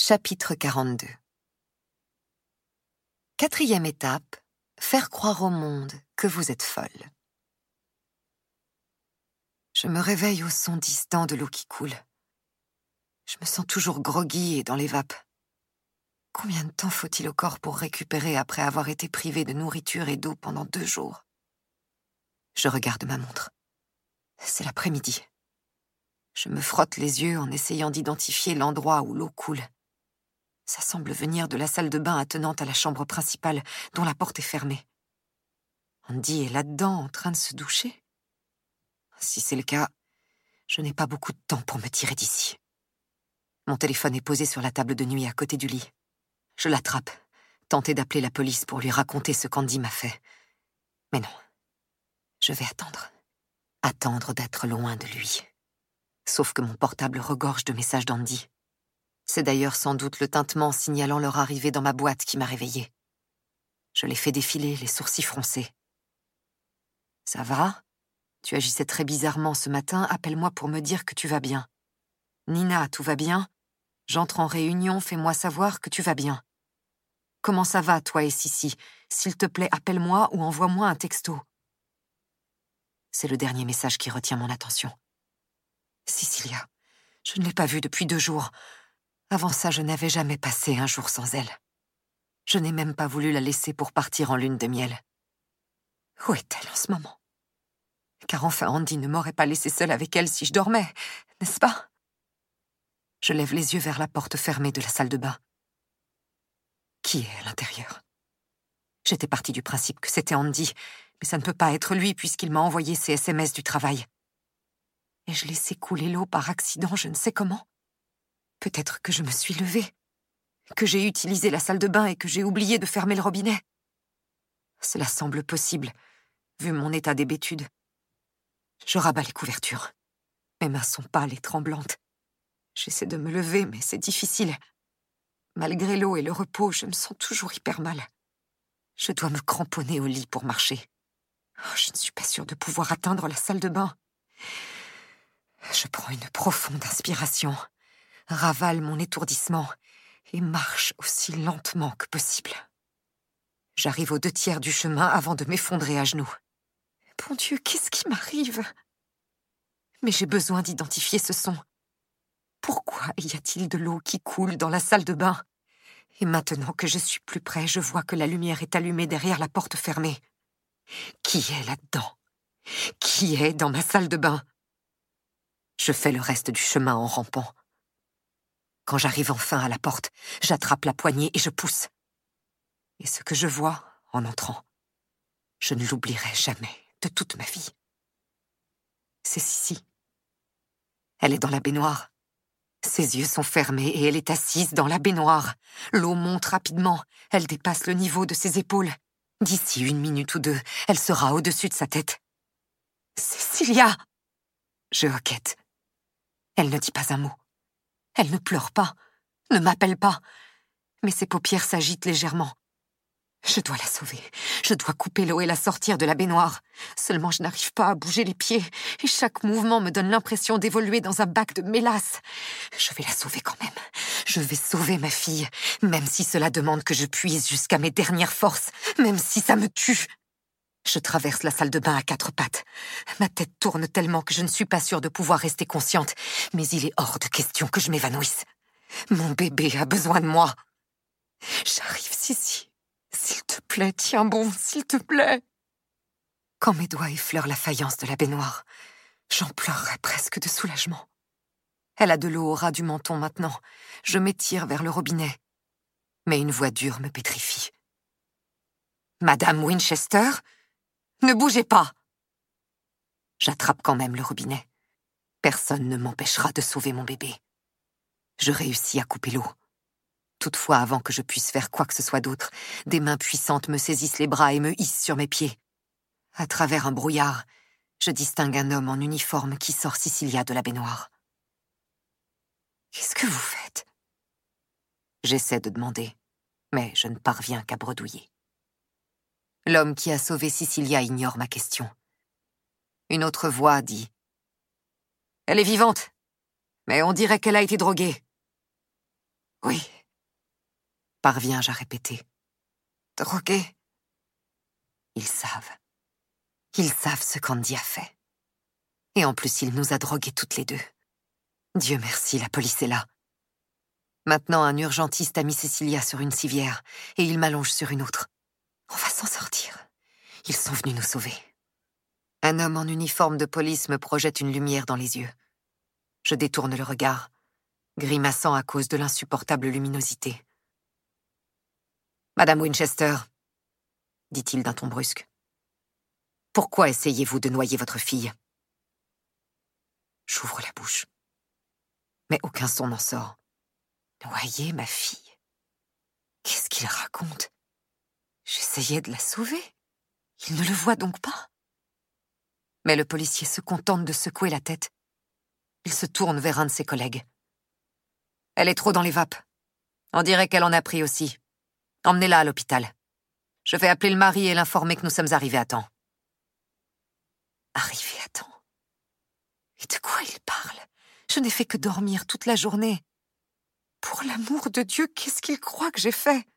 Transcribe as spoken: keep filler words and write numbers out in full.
Chapitre quarante-deux. Quatrième étape, faire croire au monde que vous êtes folle. Je me réveille au son distant de l'eau qui coule. Je me sens toujours groggy et dans les vapes. Combien de temps faut-il au corps pour récupérer après avoir été privé de nourriture et d'eau pendant deux jours? Je regarde ma montre. C'est l'après-midi. Je me frotte les yeux en essayant d'identifier l'endroit où l'eau coule. Ça semble venir de la salle de bain attenante à la chambre principale, dont la porte est fermée. Andy est là-dedans, en train de se doucher. Si c'est le cas, je n'ai pas beaucoup de temps pour me tirer d'ici. Mon téléphone est posé sur la table de nuit à côté du lit. Je l'attrape, tenter d'appeler la police pour lui raconter ce qu'Andy m'a fait. Mais non. Je vais attendre. Attendre d'être loin de lui. Sauf que mon portable regorge de messages d'Andy. C'est d'ailleurs sans doute le tintement signalant leur arrivée dans ma boîte qui m'a réveillée. Je les fais défiler, les sourcils froncés. « Ça va ? Tu agissais très bizarrement ce matin, appelle-moi pour me dire que tu vas bien. Nina, tout va bien ? J'entre en réunion, fais-moi savoir que tu vas bien. Comment ça va, toi et Sissi ? S'il te plaît, appelle-moi ou envoie-moi un texto. » C'est le dernier message qui retient mon attention. Cecilia, je ne l'ai pas vue depuis deux jours. Avant ça, je n'avais jamais passé un jour sans elle. Je n'ai même pas voulu la laisser pour partir en lune de miel. Où est-elle en ce moment ? Car enfin, Andy ne m'aurait pas laissé seule avec elle si je dormais, n'est-ce pas ? Je lève les yeux vers la porte fermée de la salle de bain. Qui est à l'intérieur ? J'étais partie du principe que c'était Andy, mais ça ne peut pas être lui puisqu'il m'a envoyé ses S M S du travail. Ai-je laissé couler l'eau par accident, je ne sais comment ? Peut-être que je me suis levée, que j'ai utilisé la salle de bain et que j'ai oublié de fermer le robinet. Cela semble possible, vu mon état d'hébétude. Je rabats les couvertures. Mes mains sont pâles et tremblantes. J'essaie de me lever, mais c'est difficile. Malgré l'eau et le repos, je me sens toujours hyper mal. Je dois me cramponner au lit pour marcher. Oh, je ne suis pas sûre de pouvoir atteindre la salle de bain. Je prends une profonde inspiration, ravale mon étourdissement et marche aussi lentement que possible. J'arrive aux deux tiers du chemin avant de m'effondrer à genoux. Bon Dieu, qu'est-ce qui m'arrive ? Mais j'ai besoin d'identifier ce son. Pourquoi y a-t-il de l'eau qui coule dans la salle de bain ? Et maintenant que je suis plus près, je vois que la lumière est allumée derrière la porte fermée. Qui est là-dedans ? Qui est dans ma salle de bain ? Je fais le reste du chemin en rampant. Quand j'arrive enfin à la porte, j'attrape la poignée et je pousse. Et ce que je vois, en entrant, je ne l'oublierai jamais de toute ma vie. C'est Sissi. Elle est dans la baignoire. Ses yeux sont fermés et elle est assise dans la baignoire. L'eau monte rapidement, elle dépasse le niveau de ses épaules. D'ici une minute ou deux, elle sera au-dessus de sa tête. « Cecilia !» Je hoquette. Elle ne dit pas un mot. Elle ne pleure pas, ne m'appelle pas. Mais ses paupières s'agitent légèrement. Je dois la sauver. Je dois couper l'eau et la sortir de la baignoire. Seulement je n'arrive pas à bouger les pieds et chaque mouvement me donne l'impression d'évoluer dans un bac de mélasse. Je vais la sauver quand même. Je vais sauver ma fille, même si cela demande que je puise jusqu'à mes dernières forces, même si ça me tue. Je traverse la salle de bain à quatre pattes. Ma tête tourne tellement que je ne suis pas sûre de pouvoir rester consciente, mais il est hors de question que je m'évanouisse. Mon bébé a besoin de moi. J'arrive, Sissi. S'il te plaît, tiens bon, s'il te plaît. Quand mes doigts effleurent la faïence de la baignoire, j'en pleurerais presque de soulagement. Elle a de l'eau au ras du menton maintenant. Je m'étire vers le robinet. Mais une voix dure me pétrifie. « Madame Winchester ? Ne bougez pas !» J'attrape quand même le robinet. Personne ne m'empêchera de sauver mon bébé. Je réussis à couper l'eau. Toutefois, avant que je puisse faire quoi que ce soit d'autre, des mains puissantes me saisissent les bras et me hissent sur mes pieds. À travers un brouillard, je distingue un homme en uniforme qui sort Cecilia de la baignoire. « Qu'est-ce que vous faites ?» J'essaie de demander, mais je ne parviens qu'à bredouiller. L'homme qui a sauvé Cecilia ignore ma question. Une autre voix dit « Elle est vivante, mais on dirait qu'elle a été droguée. » Oui, parviens-je à répéter. Drogué. Ils savent. Ils savent ce qu'Andy a fait. Et en plus, il nous a drogués toutes les deux. Dieu merci, la police est là. Maintenant, un urgentiste a mis Cecilia sur une civière et il m'allonge sur une autre. On va s'en sortir. Ils sont venus nous sauver. Un homme en uniforme de police me projette une lumière dans les yeux. Je détourne le regard, grimaçant à cause de l'insupportable luminosité. « Madame Winchester, » dit-il d'un ton brusque, « pourquoi essayez-vous de noyer votre fille ?» J'ouvre la bouche. Mais aucun son n'en sort. Noyer ma fille? Qu'est-ce qu'il raconte? J'essayais de la sauver. Il ne le voit donc pas. Mais le policier se contente de secouer la tête. Il se tourne vers un de ses collègues. « Elle est trop dans les vapes. On dirait qu'elle en a pris aussi. Emmenez-la à l'hôpital. Je vais appeler le mari et l'informer que nous sommes arrivés à temps. » Arrivés à temps? Et de quoi il parle? Je n'ai fait que dormir toute la journée. Pour l'amour de Dieu, qu'est-ce qu'il croit que j'ai fait?